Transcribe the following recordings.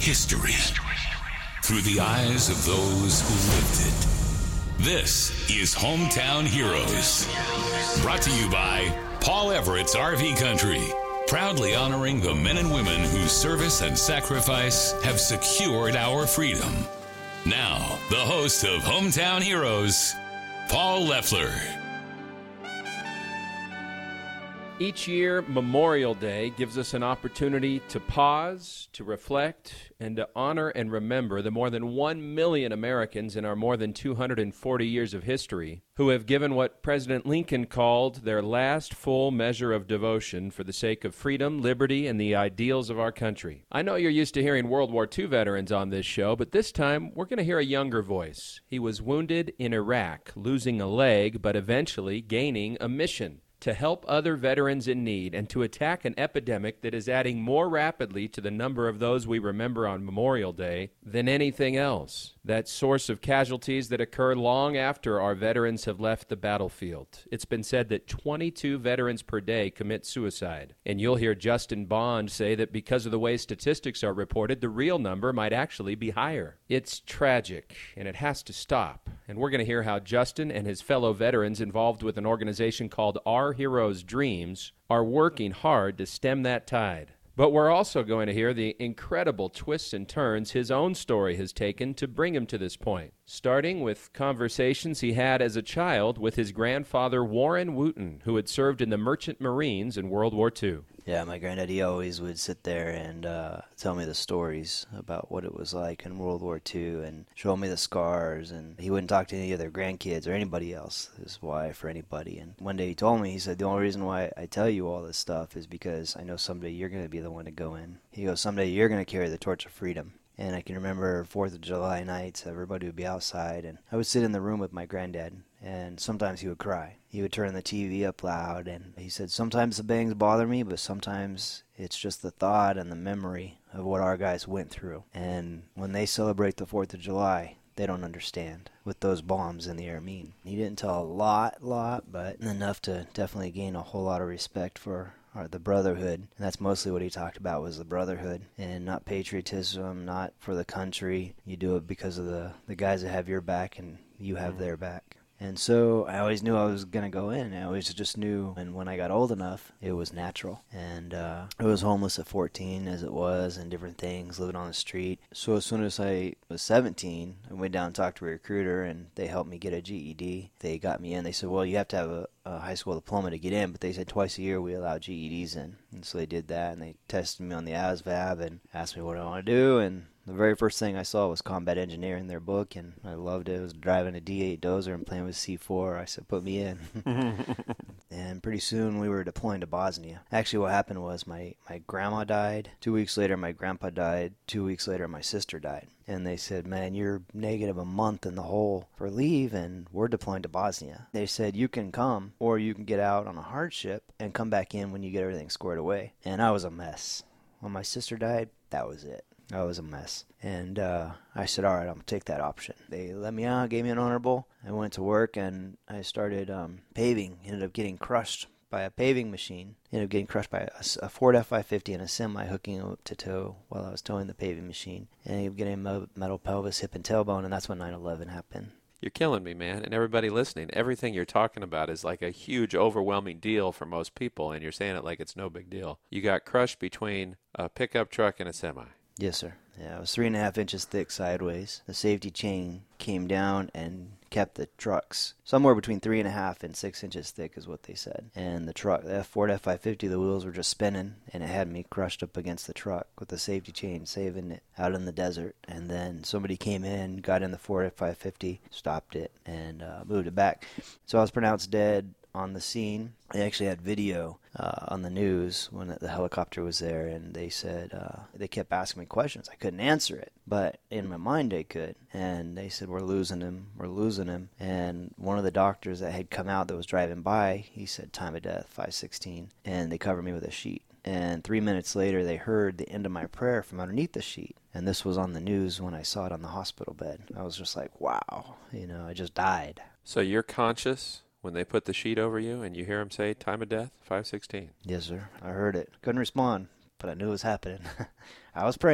history through the eyes of those who lived it. This is Hometown Heroes, brought to you by Paul Everett's RV Country, proudly honoring the men and women whose service and sacrifice have secured our freedom. Now, the host of Hometown Heroes, Paul Leffler. Each year, Memorial Day gives us an opportunity to pause, to reflect, and to honor and remember the more than 1 million Americans in our more than 240 years of history who have given what President Lincoln called their last full measure of devotion for the sake of freedom, liberty, and the ideals of our country. I know you're used to hearing World War II veterans on this show, but this time we're going to hear a younger voice. He was wounded in Iraq, losing a leg, but eventually gaining a mission: to help other veterans in need and to attack an epidemic that is adding more rapidly to the number of those we remember on Memorial Day than anything else. That source of casualties that occur long after our veterans have left the battlefield. It's been said that 22 veterans per day commit suicide. And you'll hear Justin Bond say that because of the way statistics are reported, the real number might actually be higher. It's tragic, and it has to stop. And we're going to hear how Justin and his fellow veterans involved with an organization called Our Heroes' Dreams are working hard to stem that tide. But we're also going to hear the incredible twists and turns his own story has taken to bring him to this point, starting with conversations he had as a child with his grandfather Warren Wooten, who had served in the Merchant Marines in World War II. Yeah, my granddad, he always would sit there and tell me the stories about what it was like in World War II and show me the scars, and he wouldn't talk to any of their grandkids or anybody else, his wife or anybody. And one day he told me, he said, the only reason why I tell you all this stuff is because I know someday you're going to be the one to go in. He goes, someday you're going to carry the torch of freedom. And I can remember 4th of July nights, everybody would be outside, and I would sit in the room with my granddad, and sometimes he would cry. He would turn the TV up loud, and he said, sometimes the bangs bother me, but sometimes it's just the thought and the memory of what our guys went through. And when they celebrate the 4th of July, they don't understand what those bombs in the air mean. He didn't tell a lot, but enough to definitely gain a whole lot of respect for the brotherhood. And that's mostly what he talked about, was the brotherhood, and not patriotism, not for the country. You do it because of the guys that have your back and you have their back. And so I always knew I was going to go in. I always just knew, and when I got old enough, it was natural. And I was homeless at 14, as it was, and different things, living on the street. So as soon as I was 17, I went down and talked to a recruiter, and they helped me get a GED. They got me in. They said, well, you have to have a high school diploma to get in, but they said twice a year we allow GEDs in. And so they did that, and they tested me on the ASVAB and asked me what I want to do, and the very first thing I saw was combat engineer in their book, and I loved it. I was driving a D8 dozer and playing with C4. I said, put me in. And pretty soon we were deploying to Bosnia. Actually, what happened was my grandma died. 2 weeks later, my grandpa died. 2 weeks later, my sister died. And they said, man, you're negative a month in the hole for leave, and we're deploying to Bosnia. They said, you can come, or you can get out on a hardship and come back in when you get everything squared away. And I was a mess. When my sister died, that was it. I was a mess. And I said, all right, I'm going to take that option. They let me out, gave me an honorable. I went to work, and I started paving. Ended up getting crushed by a paving machine. Ended up getting crushed by a Ford F-550 and a semi hooking up to tow while I was towing the paving machine. And I ended up getting a metal pelvis, hip, and tailbone, and that's when 9/11 happened. You're killing me, man. And everybody listening, everything you're talking about is like a huge, overwhelming deal for most people, and you're saying it like it's no big deal. You got crushed between a pickup truck and a semi. Yes, sir. Yeah, it was 3.5 inches thick sideways. The safety chain came down and kept the trucks somewhere between 3.5 and 6 inches thick is what they said. And the Ford F-550, the wheels were just spinning, and it had me crushed up against the truck with the safety chain, saving it out in the desert. And then somebody came in, got in the Ford F-550, stopped it, and moved it back. So I was pronounced dead on the scene. They actually had video on the news when the helicopter was there, and they said, they kept asking me questions. I couldn't answer it, but in my mind I could. And they said, we're losing him. And one of the doctors that had come out that was driving by, he said, time of death, 5:16, and they covered me with a sheet. And 3 minutes later, they heard the end of my prayer from underneath the sheet. And this was on the news when I saw it on the hospital bed. I was just like, wow, I just died. So you're conscious when they put the sheet over you and you hear them say, time of death, 5:16? Yes, sir. I heard it. Couldn't respond, but I knew it was happening. I was praying.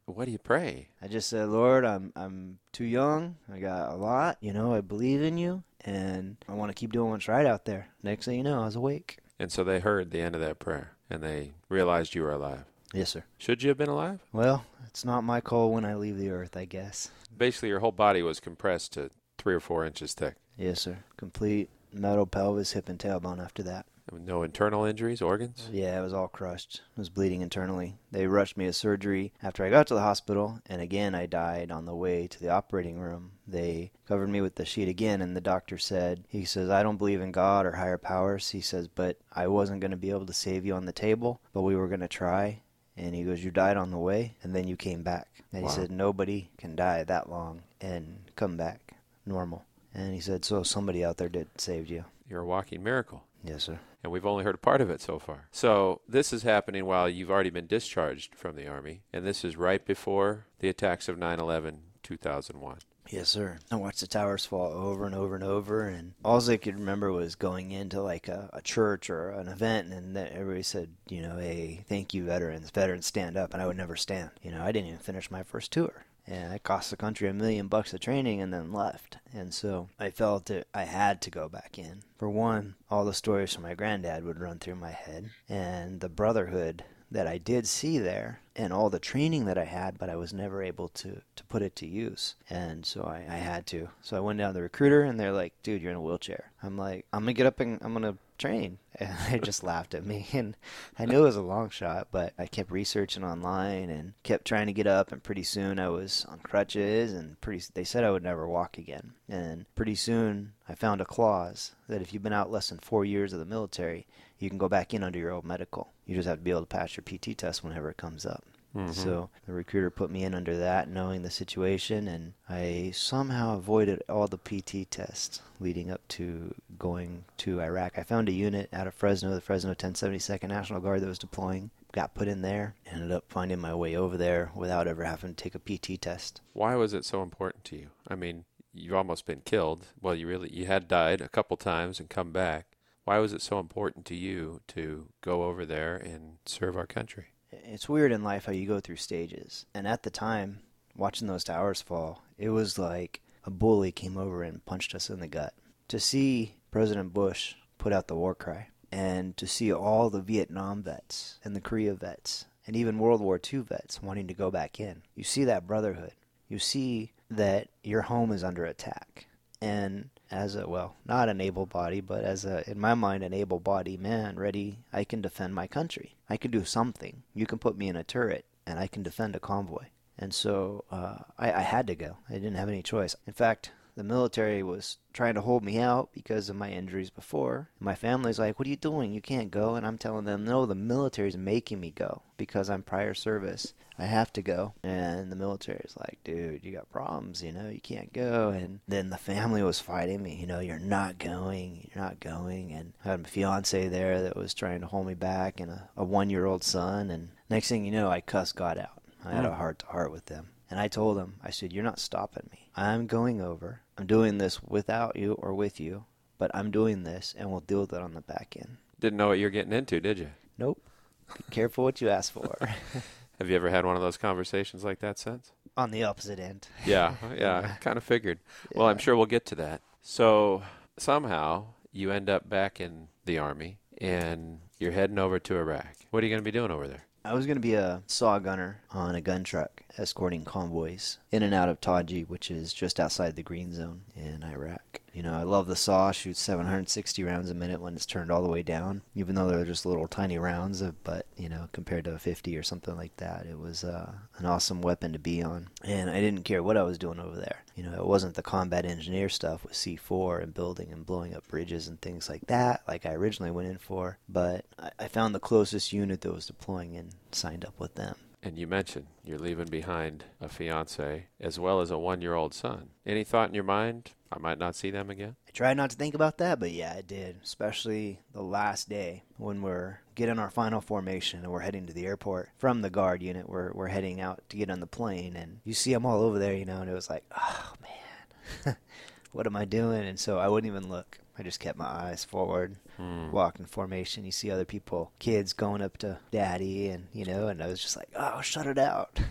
What do you pray? I just said, Lord, I'm too young. I got a lot. I believe in you, and I want to keep doing what's right out there. Next thing you know, I was awake. And so they heard the end of that prayer, and they realized you were alive. Yes, sir. Should you have been alive? Well, it's not my call when I leave the earth, I guess. Basically, your whole body was compressed to 3 or 4 inches thick. Yes, sir. Complete metal pelvis, hip, and tailbone after that. No internal injuries, organs? Yeah, it was all crushed. I was bleeding internally. They rushed me to surgery after I got to the hospital, and again I died on the way to the operating room. They covered me with the sheet again, and the doctor said, he says, I don't believe in God or higher powers. He says, but I wasn't going to be able to save you on the table, but we were going to try. And he goes, you died on the way, and then you came back. And Wow. He said, nobody can die that long and come back normal. And he said, so somebody out there did save you. You're a walking miracle. Yes, sir. And we've only heard a part of it so far. So this is happening while you've already been discharged from the Army, and this is right before the attacks of 9/11, 2001. Yes, sir. I watched the towers fall over and over and over, and all I could remember was going into like a church or an event, and then everybody said, hey, thank you, veterans. Veterans stand up, and I would never stand. I didn't even finish my first tour. And I cost the country $1 million of training and then left. And so I felt that I had to go back in. For one, all the stories from my granddad would run through my head, and the brotherhood that I did see there, and all the training that I had, but I was never able to put it to use. And so I had to. So I went down to the recruiter, and they're like, dude, you're in a wheelchair. I'm like, I'm going to get up and I'm going to train. And they just laughed at me. And I knew it was a long shot, but I kept researching online and kept trying to get up. And pretty soon I was on crutches, and they said I would never walk again. And pretty soon I found a clause that if you've been out less than 4 years of the military, you can go back in under your old medical. You just have to be able to pass your PT test whenever it comes up. Mm-hmm. So the recruiter put me in under that, knowing the situation, and I somehow avoided all the PT tests leading up to going to Iraq. I found a unit out of Fresno, the Fresno 1072nd National Guard that was deploying. Got put in there, ended up finding my way over there without ever having to take a PT test. Why was it so important to you? I mean, you've almost been killed. Well, you had died a couple times and come back. Why was it so important to you to go over there and serve our country? It's weird in life how you go through stages. And at the time, watching those towers fall, it was like a bully came over and punched us in the gut. To see President Bush put out the war cry, and to see all the Vietnam vets and the Korea vets and even World War II vets wanting to go back in, you see that brotherhood. You see that your home is under attack. And as not an able-bodied, but in my mind, an able-bodied man ready, I can defend my country. I can do something. You can put me in a turret, and I can defend a convoy. And so I had to go. I didn't have any choice. In fact, the military was trying to hold me out because of my injuries before. My family's like, what are you doing? You can't go. And I'm telling them, no, the military's making me go because I'm prior service. I have to go. And the military's like, dude, you got problems, you can't go. And then the family was fighting me, you're not going. And I had a fiance there that was trying to hold me back, and a 1-year-old son. And next thing you know, I cussed God out. I had a heart-to-heart with them. And I told him, I said, you're not stopping me. I'm going over. I'm doing this without you or with you, but I'm doing this, and we'll deal with it on the back end. Didn't know what you're getting into, did you? Nope. Be careful what you ask for. Have you ever had one of those conversations like that since? On the opposite end. Yeah, I kind of figured. Yeah. Well, I'm sure we'll get to that. So somehow you end up back in the Army, and you're heading over to Iraq. What are you going to be doing over there? I was going to be a saw gunner on a gun truck escorting convoys in and out of Taji, which is just outside the green zone in Iraq. I love the saw. Shoots 760 rounds a minute when it's turned all the way down, even though they're just little tiny rounds. But, compared to a 50 or something like that, it was an awesome weapon to be on. And I didn't care what I was doing over there. It wasn't the combat engineer stuff with C4 and building and blowing up bridges and things like that, like I originally went in for. But I found the closest unit that was deploying and signed up with them. And you mentioned you're leaving behind a fiance as well as a 1-year-old son. Any thought in your mind, I might not see them again? I tried not to think about that, but yeah, I did. Especially the last day when we're getting our final formation and we're heading to the airport from the guard unit. We're heading out to get on the plane, and you see them all over there, and it was like, oh man, what am I doing? And so I wouldn't even look. I just kept my eyes forward, walking formation. You see other people, kids going up to daddy, and I was just like, oh, shut it out.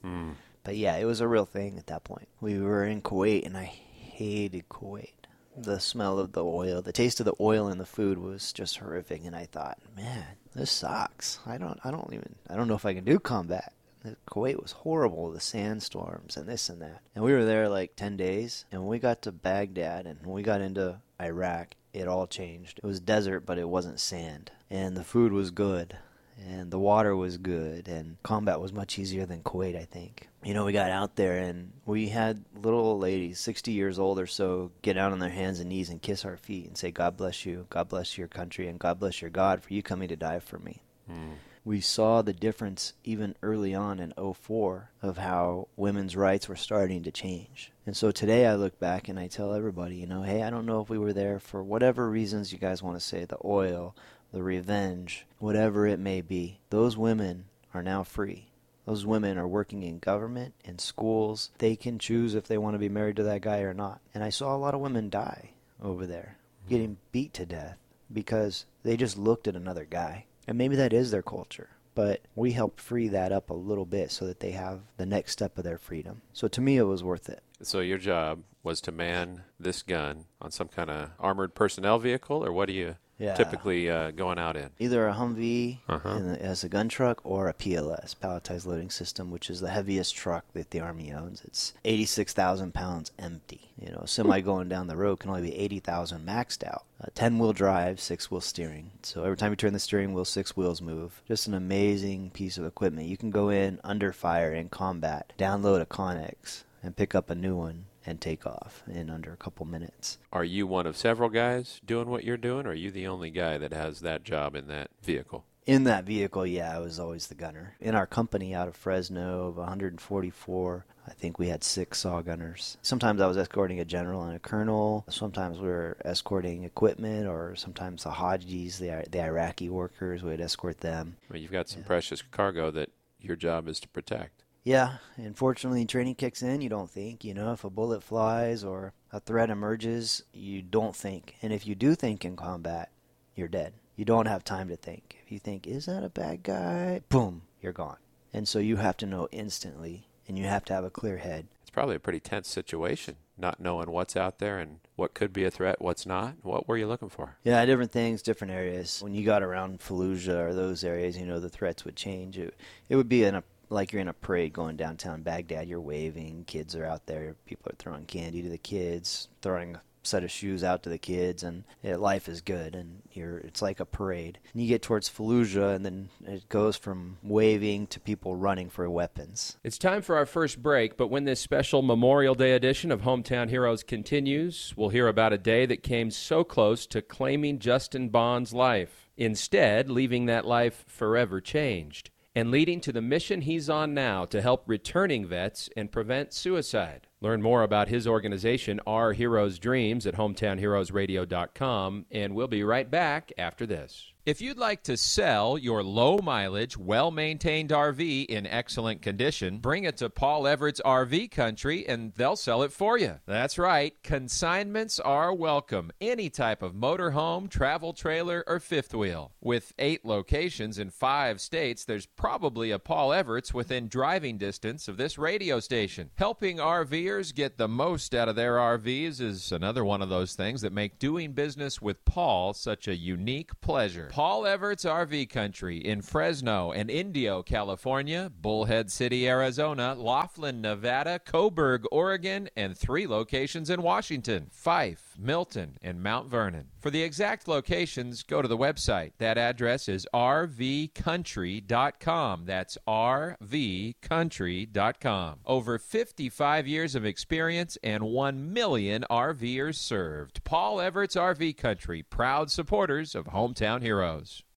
But yeah, it was a real thing at that point. We were in Kuwait, and I hated Kuwait. The smell of the oil, the taste of the oil in the food was just horrific, and I thought, man, this sucks. I don't know if I can do combat. Kuwait was horrible, the sandstorms and this and that. And we were there like 10 days, and when we got to Baghdad and when we got into Iraq, it all changed. It was desert, but it wasn't sand. And the food was good, and the water was good, and combat was much easier than Kuwait, I think. You know, we got out there, and we had little old ladies, 60 years old or so, get down on their hands and knees and kiss our feet and say, God bless you, God bless your country, and God bless your God for you coming to die for me. We saw the difference even early on in 2004 of how women's rights were starting to change. And so today I look back and I tell everybody, you know, hey, I don't know if we were there for whatever reasons you guys want to say, the oil, the revenge, whatever it may be. Those women are now free. Those women are working in government, in schools. They can choose if they want to be married to that guy or not. And I saw a lot of women die over there, getting beat to death because they just looked at another guy. And maybe that is their culture, but we helped free that up a little bit so that they have the next step of their freedom. So to me, it was worth it. So your job was to man this gun on some kind of armored personnel vehicle, or what do you typically going out in? Either a Humvee as a gun truck or a PLS, palletized loading system, which is the heaviest truck that the Army owns. It's 86,000 pounds empty. You know, a semi going down the road can only be 80,000 maxed out. 10-wheel drive, 6-wheel steering. So every time you turn the steering wheel, 6 wheels move. Just an amazing piece of equipment. You can go in under fire in combat, download a Connex, and pick up a new one and take off in under a couple minutes. Are you one of several guys doing what you're doing, or are you the only guy that has that job in that vehicle? In that vehicle, yeah, I was always the gunner. In our company out of Fresno of 144, I think we had 6 saw gunners. Sometimes I was escorting a general and a colonel. Sometimes we were escorting equipment, or sometimes the Hajis, the Iraqi workers, we'd escort them. Well, you've got some precious cargo that your job is to protect. Yeah, unfortunately, training kicks in. You don't think, you know, if a bullet flies or a threat emerges, you don't think. And if you do think in combat, you're dead. You don't have time to think. If you think, is that a bad guy? Boom, you're gone. And so you have to know instantly, and you have to have a clear head. It's probably a pretty tense situation, not knowing what's out there and what could be a threat, what's not. What were you looking for? Yeah, different things, different areas. When you got around Fallujah or those areas, you know, the threats would change. It would be like you're in a parade going downtown Baghdad. You're waving. Kids are out there. People are throwing candy to the kids, throwing a set of shoes out to the kids, and life is good, and it's like a parade. And you get towards Fallujah, and then it goes from waving to people running for weapons. It's time for our first break, but when this special Memorial Day edition of Hometown Heroes continues, we'll hear about a day that came so close to claiming Justin Bond's life, instead leaving that life forever changed, and leading to the mission he's on now to help returning vets and prevent suicide. Learn more about his organization, Our Heroes' Dreams, at hometownheroesradio.com, and we'll be right back after this. If you'd like to sell your low-mileage, well-maintained RV in excellent condition, bring it to Paul Everett's RV Country, and they'll sell it for you. That's right. Consignments are welcome. Any type of motorhome, travel trailer, or fifth wheel. With 8 locations in 5 states, there's probably a Paul Everett's within driving distance of this radio station. Helping RVers get the most out of their RVs is another one of those things that make doing business with Paul such a unique pleasure. Paul Everett's RV Country in Fresno and Indio, California, Bullhead City, Arizona, Laughlin, Nevada, Coburg, Oregon, and 3 locations in Washington, Fife, Milton, and Mount Vernon. For the exact locations, go to the website. That address is rvcountry.com. That's rvcountry.com. Over 55 years of experience and 1 million RVers served. Paul Everett's RV Country, proud supporters of Hometown Heroes.